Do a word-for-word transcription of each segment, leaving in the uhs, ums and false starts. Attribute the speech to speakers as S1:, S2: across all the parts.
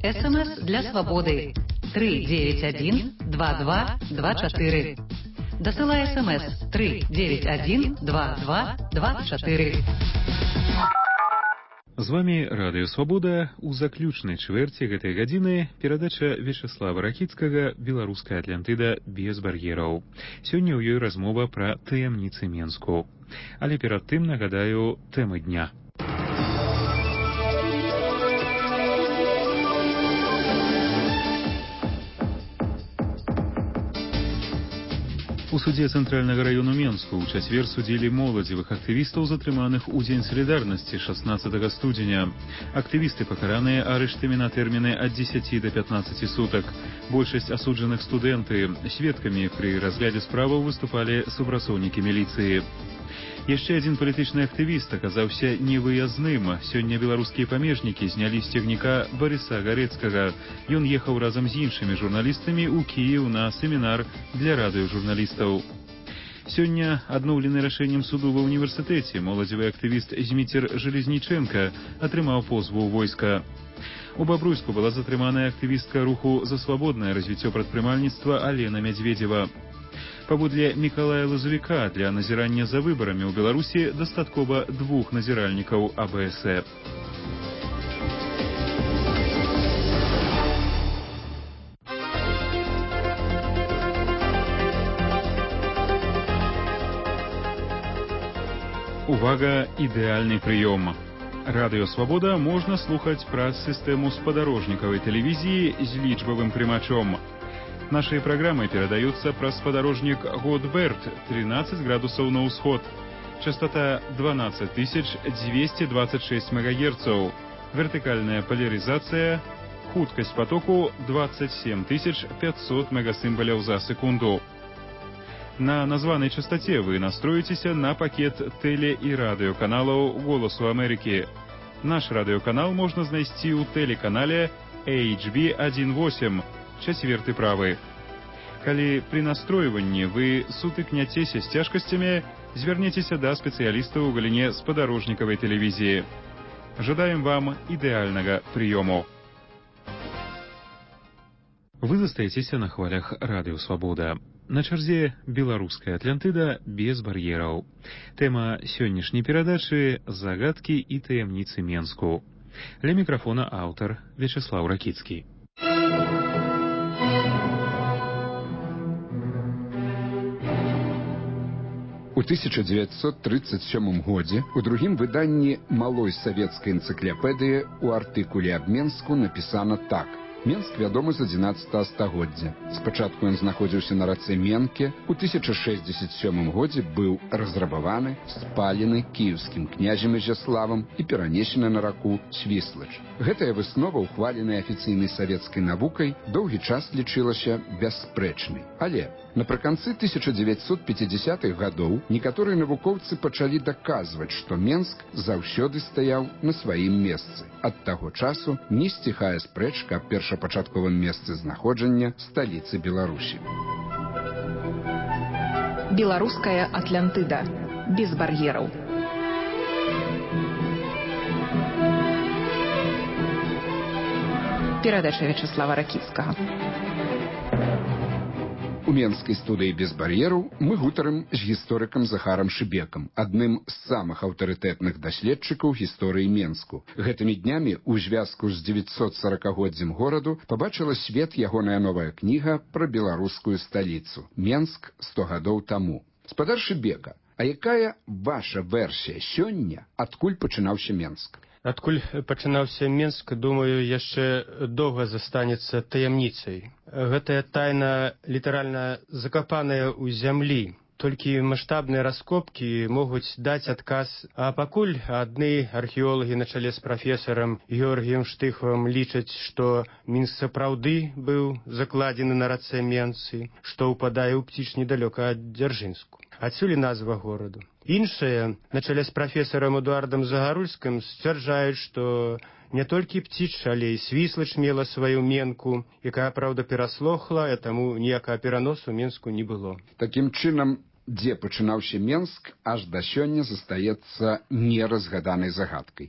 S1: СМС для свободы три девять один два два два четыре. Дасылай СМС три девять один два два два четыре.
S2: З вами Радыё Свабода. У заключнай чвэрці гэтай гадзіны перадача Вячеслава Ракіцкага «Беларуская Атлантыда без бар'ераў». Сёння ў ёй размова пра таямніцы Менску. Але перад тым нагадаю тэмы дня. У судзе Цэнтральнага раёну Менску ў чацвер судзілі моладзевых актывістаў, затрыманых у Дзень салідарнасці шаснаццатага студзеня. Актывісты пакараныя арыштамі на тэрміны ад дзесяці да пятнаццаці сутак. Большасць асуджаных студэнты. Сведкамі пры разглядзе справаў выступалі супрацоўнікі міліцыі. Яшчэ адзін палітычны актывіст аказаўся невыязным. Сёння беларускія памежнікі знялі з цягніка Барыса Гарэцкага. Ён ехаў разам з іншымі журналістамі ў Кіеў на семінар для радыёжурналістаў. Сёння, адноўлены рашэннем суду ва ўніверсітэце, моладзевы актывіст Зміцер Жалезнічэнка атрымаў позву ў войска. У Бабруйску была затрыманая актывістка руху за свабоднае развіццё прадпрымальніцтва Алена Мядзведзева. Паводле Мікалая Лазавіка, для назірання за выбарамі ў Беларусі дастаткова двух назіральнікаў А Бэ Эс Э. Увага, ідэальны прыём. Радыё Свабода можна слухаць праз сістэму спадарожнікавай тэлевізіі з лічбавым прымачом. Наши программы передаются праз спадарожник Годберт, тринадцать градусов на усход. Частота двенадцать тысяч двести двадцать шесть мегагерцов. Вертикальная поляризация. Хуткость потоку двадцать семь тысяч пятьсот мегасимволов за секунду. На названной частоте вы настроитесь на пакет теле- и радиоканалов «Голосу Америки». Наш радиоканал можно знайсці у телеканале Эйч Би один восемь. Чацверты правы. Калі пры настройванні вы сутыкняцеся з цяжкасцямі, звярніцеся да спецыялістаў у галіне спадарожнікавай тэлевізіі. Жадаем вам ідэальнага прыёму. Вы застаецеся на хвалях Радыё Свабода. На чарзе «Беларуская Атлантыда без бар'ераў». Тэма сённяшняй перадачы – загадкі і таямніцы Менску. Ля мікрафона аўтар Вячеслав Ракіцкі.
S3: У тысяча дзевяцьсот тридцать сёмым годзе у другім выданні малой савецкай энцыклапедыі у артыкуле аб Менску напісана так. Менск вядомы з адзінаццатага стагоддзя. Спачатку ён знаходзіўся на рацэ Менке, у тысяча шэсцьдзесят сёмым годзе быў разрабаваны, спалены кіеўскім князем Ізяславам і перанесены на раку Свіслач. Гэтая выснова, ухваленая афіцыйнай савецкай навукай, доўгі час лічылася бясспрэчнай. Але напрыканцы тысяча дзевяцьсот пяцідзясятых гадоў некаторыя навукоўцы пачалі даказваць, што Менск заўсёды стаяў на сваім месцы. Ад таго часу не сціхае спрэчка аб першапачатковым месцы знаходжання сталіцы Беларусі.
S4: Беларуская Атлантыда без бар'ераў. Перадача Вячеслава Ракіцкага.
S3: У менскай студыі без бар'ераў мы гутарым з гісторыкам Захарам Шыбекам, адным з самых аўтарытэтных даследчыкаў гісторыі Менску. Гэтымі днямі ў звязку з дзевяцьсот сорокагоддзем гораду пабачыла свет ягоная новая кніга пра беларускую сталіцу «Менск сто гадоў таму». Спадар Шыбека, а якая ваша версія сёння, адкуль пачынаўся Менск?
S5: Адкуль пачынаўся Менск, думаю, яшчэ доўга застанецца таямніцай. Гэтая тайна літаральна закапаная ў зямлі. Толькі маштабныя раскопкі могуць даць адказ, а пакуль адны археолагі на чале з прафесарам Георгіем Штыхавым лічаць, што Мінск сапраўды быў закладзены на рацэ Менцы, што ўпадае ў Пціч недалёка ад Дзяржынску. Адсюль назва гораду. Іншыя, на чале з прафесарам Эдуардам Загарульскім, сцвярджаюць, што не толькі Пціч, але і Свіслач мела сваю Менку, якая, праўда, пераслохла, а таму ніякага пераносу Менску не было.
S3: Такім чынам, дзе пачынаўся Менск, аж да сёння застаецца неразгаданай загадкай.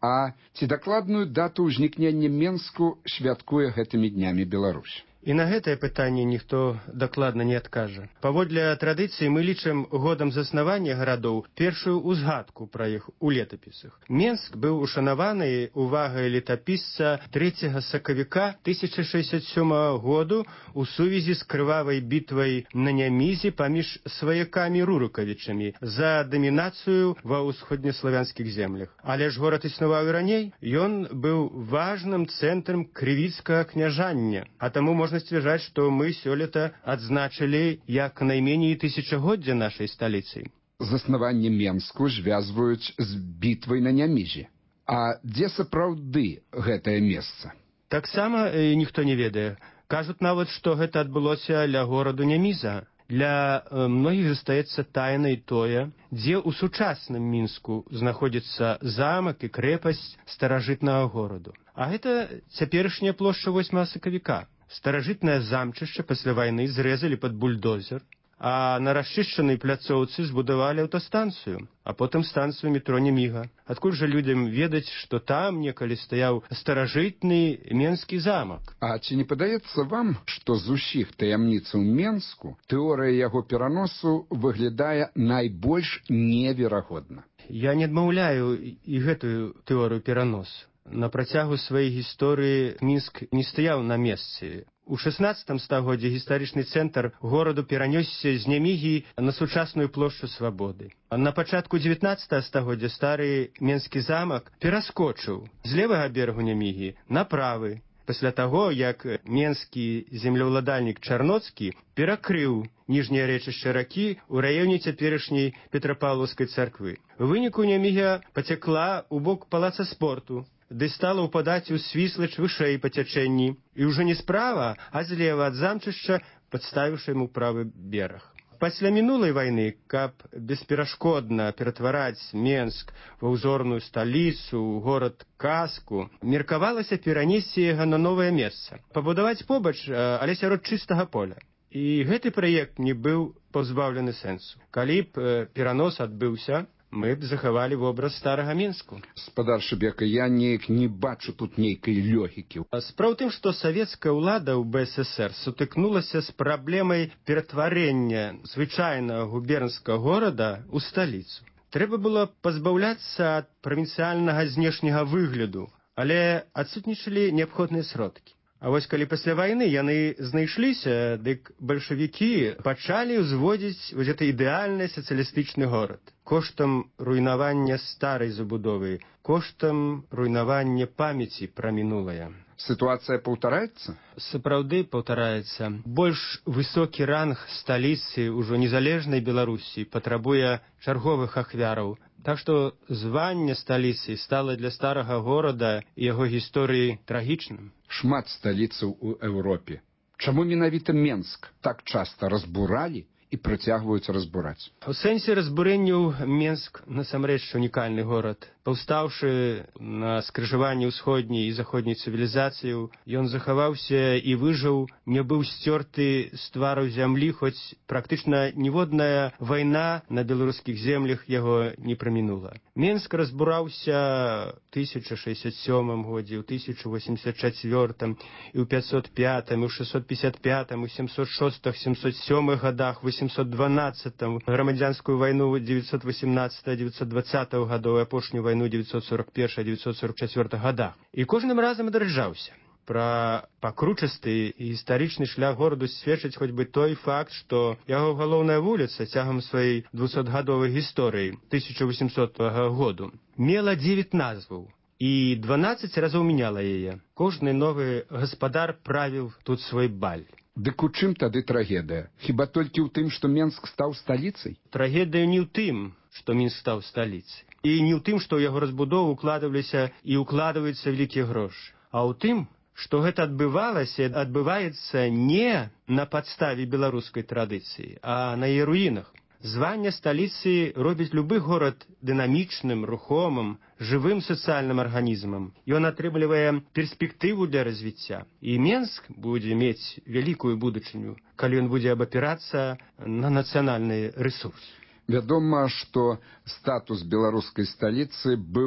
S3: А ці дакладную дату ўзнікнення Менску святкуе гэтымі днямі Беларусь?
S5: І на гэтае пытанне ніхто дакладна не адкажа. Паводле традыцыі мы лічым годам заснавання гарадоў першую ўзгадку пра іх у летапісах. Менск быў ушанаваны увагай летапісца трэцяга сакавіка тысяча шэсцьдзесят сёмага году у сувязі з крывавай бітвай на Нямізе паміж сваякамі рурыкавічамі за дамінацыю ва ўсходнеславянскіх землях. Але ж горад існаваў і раней, ён быў важным цэнтрам крывіцкага княжання, а таму можна сцвярджаць, што мы сёлета адзначылі як найменей тысячагоддзя нашай сталіцы.
S3: Заснаванне Менску звязваюць з бітвай на Нямізе. А дзе сапраўды гэтае месца?
S5: Таксама э, ніхто не ведае. Кажуць нават, што гэта адбылося ля гораду Няміза. Для э, многіх застаецца тайнай тое, дзе ў сучасным Мінску знаходзіцца замак і крэпасць старажытнага гораду. А гэта цяперашняя плошча восьмага сакавіка. Старажытнае замчышча пасля вайны зрэзалі пад бульдозер, а на расчышчанай пляцоўцы збудавалі аўтастанцыю, а потым станцыю метро Няміга. Адкуль жа людзям ведаць, што там некалі стаяў старажытны менскі замак?
S3: А ці не падаецца вам, што з усіх таямніцаў Менску тэорыя яго пераносу выглядае найбольш неверагодна?
S5: Я не адмаўляю і гэтую тэорыю пераносу. На працягу сваёй гісторыі Мінск не стаяў на месцы. У шаснаццатым стагоддзі гістарычны цэнтр гораду перанёсся з Нямігі на сучасную плошчу Свабоды. На пачатку дзевятнаццатага стагоддзя стары менскі замак пераскочыў з левага берагу Нямігі на правы, пасля таго, як менскі землеўладальнік Чарноцкі перакрыў ніжняе рэчышча ракі ў раёне цяперашняй Петрапаўлаўскай царквы. У выніку Няміга пацякла ў бок палаца спорту, ды стала ўпадаць у свіслач вышэй па цячэнні, і ўжо не справа, а злева ад замчышча, падставіўшы яму правы бераг. Пасля мінулай вайны, каб бесперашкодна ператвараць Менск ва ўзорную сталіцу, горад-казку, меркавалася перанесці яго на новае месца, пабудаваць побач, але сярод чыстага поля. І гэты праект не быў пазбаўлены сэнсу. Калі б перанос адбыўся, мы б захавалі вобраз старага Мінску.
S3: Спадар Шыбека, я неяк не бачу тут нейкай лёгікі.
S5: Справа ў тым, што савецкая ўлада ў бэ эс эсэр сутыкнулася з праблемай ператварэння звычайнага губернскага горада ў сталіцу. Трэба было пазбаўляцца ад правінцыяльнага знешняга выгляду, але адсутнічалі неабходныя сродкі. А вось калі пасля вайны яны знайшліся, дык бальшавікі пачалі ўзводзіць вось гэты ідэальны сацыялістычны горад. Коштам руйнавання старай забудовы, коштам руйнавання памяці пра мінулае.
S3: Сітуацыя паўтараецца?
S5: Сапраўды паўтараецца. Больш высокі ранг сталіцы ўжо незалежнай Беларусі патрабуе чарговых ахвяраў. Так што званне сталіцы стала для старага горада і яго гісторыі трагічным.
S3: Шмат сталіцаў у Еўропе. Чаму менавіта Менск так часта разбуралі і працягваюць разбураць?
S5: У сэнсе разбурэнняў Менск насамрэч унікальны горад. Паўстаўшы на скрыжаванні ўсходняй і заходняй цывілізацыяў, ён захаваўся і выжыў, не быў сцёрты з твару зямлі, хоць практычна ніводная вайна на беларускіх землях яго не прамінула. Менск разбураўся ў тысяча шэсцьдзесят сёмым годзе, ў тысяча восемьдесят чацвёртым, і ў пятьсот пятым, і ў шэсцьсот пятьдесят пятым, у сямсот шостым, сямсот сёмым годах, восемьсот дванаццатым, грамадзянскую вайну дзевяцьсот восемнаццатага дзевяцьсот дваццатага гадоў, апошнюю вайну дзевяцьсот сорок першага дзевяцьсот сорок чацвёртага годах. І кожным разам адраджаўся. Пра пакручасты і гістарычны шлях гораду сведчыць хоць бы той факт, што яго галоўная вуліца цягам сваёй двухсотгадовай гісторыі тысяча восемьсотага году мела дзевяць назваў і дванаццаць разоў мяняла яе. Кожны новы гаспадар правіў тут свой баль.
S3: Дык у чым тады трагедыя? Хіба толькі ў тым, што Менск стаў сталіцай?
S5: Трагедыя не ў тым, што Мінск стаў сталіцай. І не ў тым, што ў яго разбудову укладваліся і укладваюцца вялікія грошы, а ў тым, што гэта адбывалася, адбываецца не на падставе беларускай традыцыі, а на яе руінах. Званне сталіцы робіць любы горад дынамічным, рухомым, жывым сацыяльным арганізмам. Ён атрымлівае перспектыву для развіцця. І Менск будзе мець вялікую будучыню, калі ён будзе абапірацца на нацыянальны рэсурс.
S3: Вядома, што статус беларускай сталіцы быў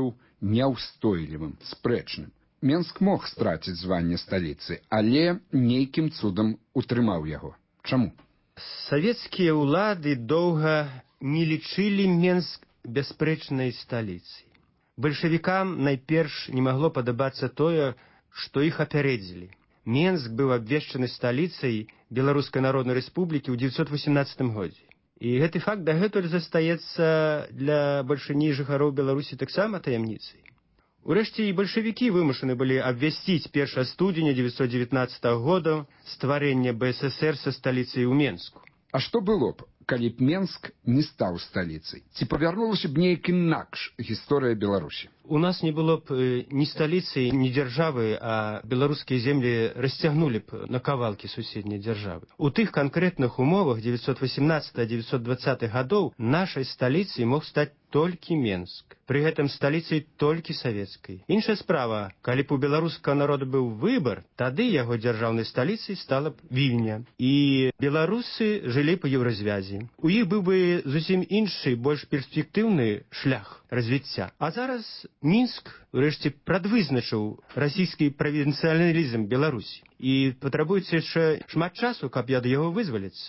S3: няўстойлівым, спрэчным. Менск мог страціць званне сталіцы, але нейкім цудам утрымаў яго. Чаму?
S5: Савецкія ўлады доўга не лічылі Менск бясспрэчнай сталіцай. Бальшавікам найперш не магло падабацца тое, што іх апярэдзілі. Менск быў абвешчаны сталіцай Беларускай Народнай Рэспублікі ў дзевяцьсот васямнаццатым годзе. І гэты факт дагэтуль застаецца для бальшыні жыхароў Беларусі таксама таямніцай. Урэшце і бальшавікі вымушаны былі абвясціць першага студзеня дзевяцьсот дзевятнаццатага года стварэнне Бэ Эс Эс Эр са сталіцай у Менску.
S3: А што было б, калі б Менск не стаў сталіцай? Ці павярнулася б неяк інакш гісторыя Беларусі?
S5: У нас не было б ні сталіцы, ні дзяржавы, а беларускія землі расцягнулі б на кавалкі суседняй дзяржавы. У тых канкрэтных умовах дзевяцьсот васямнаццатага - дзевяцьсот дваццатых гадоў нашай сталіцай мог стаць толькі Менск. Пры гэтым сталіцай толькі савецкай. Іншая справа, калі б у беларускага народа быў выбар, тады яго дзяржаўнай сталіцай стала б Вільня. І беларусы жылі па еўразвязі. У іх быў бы зусім іншы, больш перспектыўны шлях развіцця. А зараз Мінск, урэшце, прадвызначыў расійскі правінцыялізм Беларусі. І патрабуецца яшчэ шмат часу, каб ад яго вызваліцца.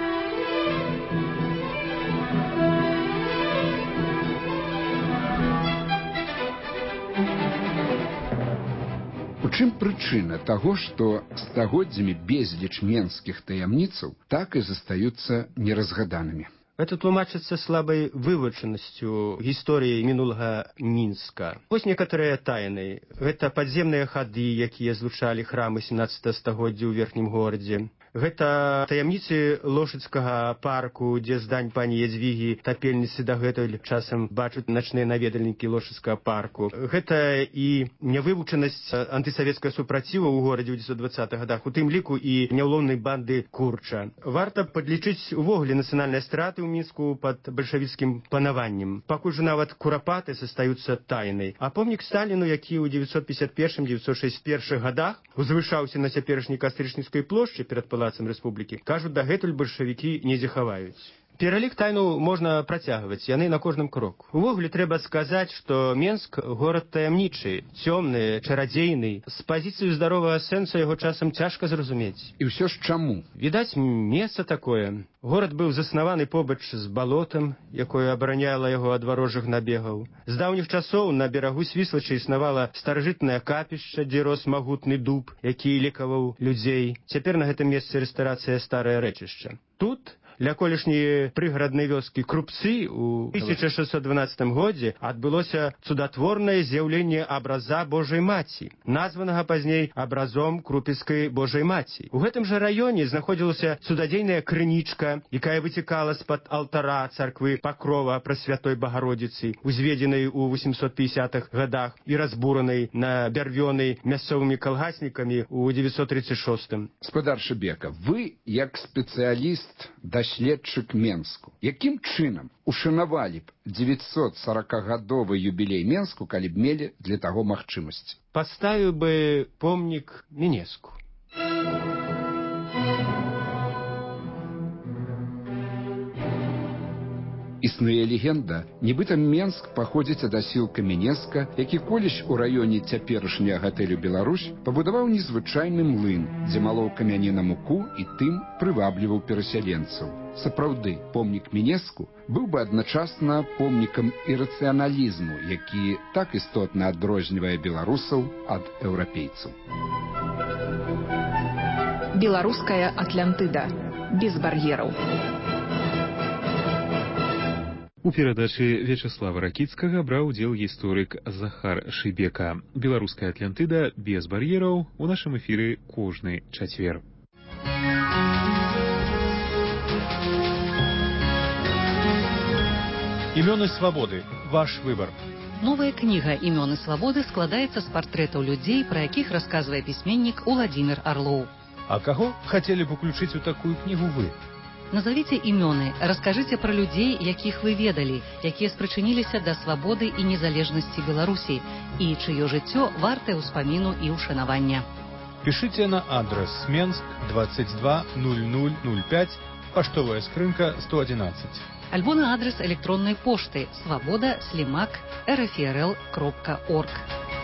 S3: У чым прычына таго, што стагоддзямі безліч менскіх таямніцаў так і застаюцца неразгаданымі?
S5: Это тлумачыцца слабай вывучанасцю гісторыі мінулага Мінска. Вось некаторыя тайны. Гэта падземныя хады, якія злучалі храмы сямнаццатага стагоддзя ў верхнім горадзе. Гэта таямніцы Лошыцкага парку, дзе здань пані Ядзвігі тапельніцы дагэтуль часам бачаць начныя наведальнікі Лошыцкага парку. Гэта і нявывучанасць антысавецкага супраціву ў горадзе ў дзевяцьсот дваццатых гадах, у тым ліку і няўлоўнай банды Курча. Варта падлічыць увогуле нацыянальныя страты ў Мінску пад бальшавіцкім панаваннем. Пакуль жа нават курапаты застаюцца тайнай. А помнік Сталіну, які ў дзевяцьсот пятьдесят первым - дзевяцьсот шэсцьдесят першым гадах узвышаўся на цяперашняй Кастрычніцкай плошчы перад палацам рэспублікі, кажуць, дагэтуль бальшавікі недзе хаваюць. Пералік тайну можна працягваць, яны на кожным кроку. Увогуле трэба сказаць, што Менск горад таямнічы, цёмны, чарадзейны. З пазіцыі здаровага сэнсу яго часам цяжка зразумець.
S3: І ўсё ж чаму?
S5: Відаць, месца такое. Горад быў заснаваны побач з балотам, якое абараняла яго ад варожых набегаў. З даўніх часоў на берагу Свіслача існавала старажытнае капішча, дзе рос магутны дуб, які лекаваў людзей. Цяпер на гэтым месцы рэстарацыя старае рэчышча. Тут ля колішняй прыгараднай вёскі Крупцы ў тысяча шэсцьсот дванаццатым годзе адбылося цудатворнае з'яўленне абраза Божай Маці, названага пазней абразом Крупіцкай Божай Маці. У гэтым жа раёне знаходзілася цудадзейная крынічка, якая выцякала з-пад алтара царквы Пакрова Прасвятой Багародзіцы, узведзенай у васемсот пятидесятых гадах і разбуранай на бярвёнай мясцовымі калгаснікамі ў дзевяцьсот тридцать шостым.
S3: Спадар Шыбека, вы, як спецыяліст, даследчык Менску, якім чынам ушанавалі б дзевяцьсот сорокагадовы юбілей Менску, калі б мелі для таго магчымасць?
S5: Паставіў бы помнік Мінеску.
S3: Існуе легенда, нібыта Менск паходзіць ад асілка Мінеска, які колісь у раёне цяперашняга гатэлю Беларусь пабудаваў незвычайны млын, дзе малоў камяні на муку і тым прывабліваў перасяленцаў. Сапраўды, помнік Мінеску быў бы адначасна помнікам ірацыяналізму, які так істотна адрознівае беларусаў ад еўрапейцаў.
S4: Беларуская Атлантыда. Без бар'ераў.
S2: У перадачы Вячаслава Ракіцкага браў удзел гісторык Захар Шыбека. Беларуская Атлантыда без бар'ераў у нашым эфіры кожны чацвер.
S6: Імёны свабоды. Ваш выбар.
S1: Новая кніга «Імёны свабоды» складаецца з партрэтаў людзей, пра якіх расказвае пісьменнік Уладзімір Арлоў.
S6: А каго хацелі б уключыць у такую кнігу вы?
S1: Назовіце імёны, раскажыце пра людзей, якіх вы ведалі, якія спрычыніліся да свабоды і незалежнасці Беларусі, і чыё жыццё вартае ўспаміну і ўшанавання.
S6: Пішыце на адрес Менск двадцать два ноль ноль ноль пять, паштовая скрынка сто одиннадцать.
S1: альбо на адрес электронной пошты свобода слимак эр эф эр эл кропка орг.